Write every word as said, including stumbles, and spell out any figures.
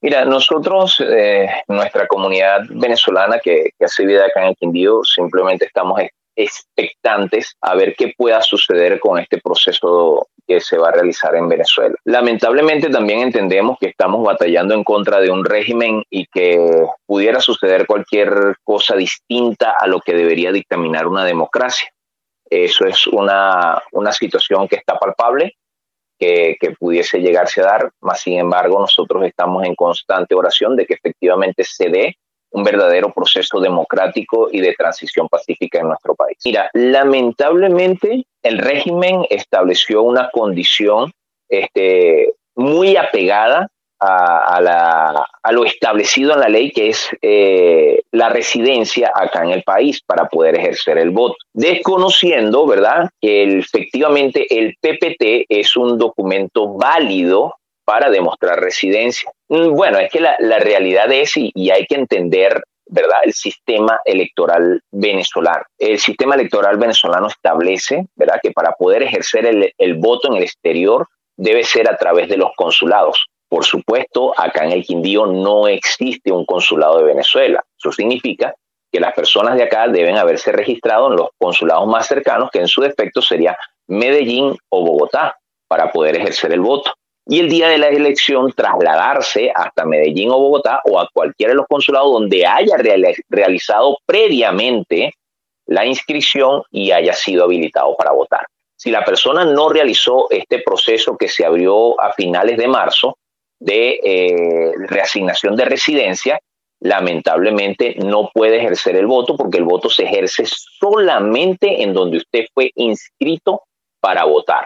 Mira, nosotros, eh, nuestra comunidad venezolana que, que hace vida acá en el Quindío, simplemente estamos ex- expectantes a ver qué pueda suceder con este proceso que se va a realizar en Venezuela. Lamentablemente también entendemos que estamos batallando en contra de un régimen y que pudiera suceder cualquier cosa distinta a lo que debería dictaminar una democracia. Eso es una, una situación que está palpable, que, que pudiese llegarse a dar, más sin embargo nosotros estamos en constante oración de que efectivamente se dé un verdadero proceso democrático y de transición pacífica en nuestro país. Mira, lamentablemente el régimen estableció una condición este, muy apegada a, a, la, a lo establecido en la ley, que es eh, la residencia acá en el país para poder ejercer el voto, desconociendo, ¿verdad?, que el, efectivamente el P P T es un documento válido para demostrar residencia. Bueno, es que la, la realidad es, y, y hay que entender, ¿verdad?, el sistema electoral venezolano. El sistema electoral venezolano establece, ¿verdad?, que para poder ejercer el, el voto en el exterior debe ser a través de los consulados. Por supuesto, acá en el Quindío no existe un consulado de Venezuela. Eso significa que las personas de acá deben haberse registrado en los consulados más cercanos, que en su defecto sería Medellín o Bogotá, para poder ejercer el voto. Y el día de la elección trasladarse hasta Medellín o Bogotá o a cualquiera de los consulados donde haya real- realizado previamente la inscripción y haya sido habilitado para votar. Si la persona no realizó este proceso que se abrió a finales de marzo de eh, reasignación de residencia, lamentablemente no puede ejercer el voto, porque el voto se ejerce solamente en donde usted fue inscrito para votar.